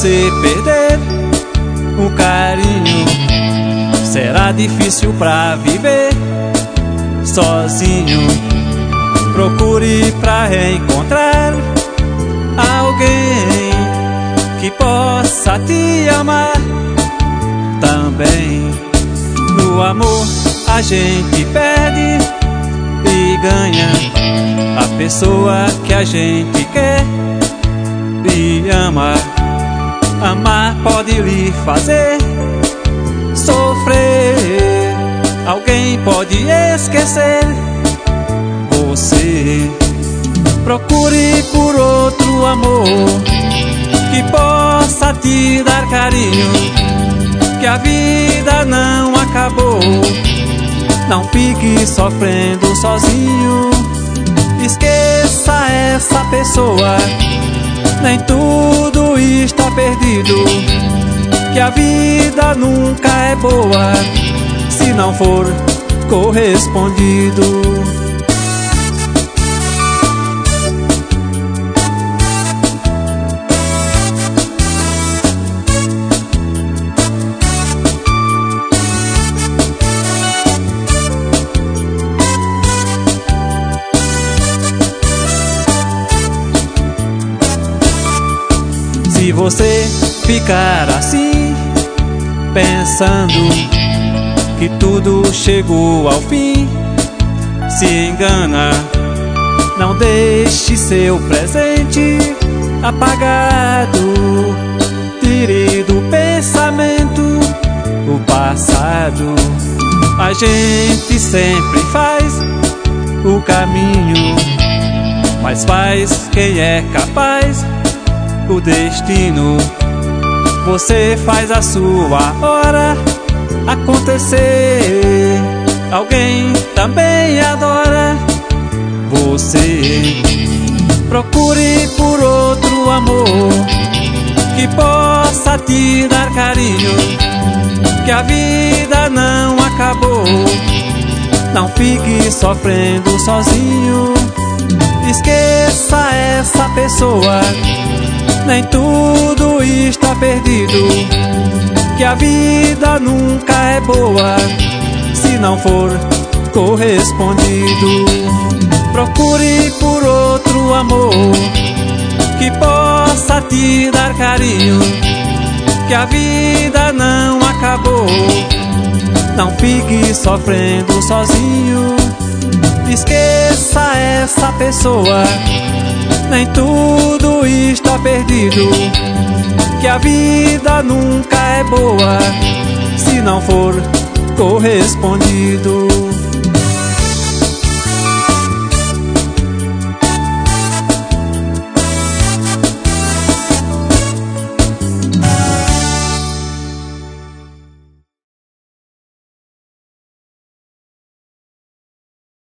você perder o carinho, será difícil pra viver sozinho. Procure pra reencontrar alguém que possa te amar também. No amor a gente perde e ganha a pessoa que a gente quer e ama. Amar pode lhe fazer sofrer, alguém pode esquecer você. Procure por outro amor que possa te dar carinho, que a vida não acabou. Não fique sofrendo sozinho, esqueça essa pessoa. Nem tudo está perdido, que a vida nunca é boa se não for correspondido. Se você ficar assim, pensando que tudo chegou ao fim, se engana. Não deixe seu presente apagado, tire do pensamento o passado. A gente sempre faz o caminho, mas faz quem é capaz. O destino, você faz a sua hora acontecer. Alguém também adora você. Procure por outro amor que possa te dar carinho, que a vida não acabou. Não fique sofrendo sozinho, esqueça essa pessoa. Nem tudo está perdido, que a vida nunca é boa se não for correspondido. Procure por outro amor que possa te dar carinho, que a vida não acabou. Não fique sofrendo sozinho, esqueça essa pessoa. Nem tudo está perdido, que a vida nunca é boa se não for correspondido.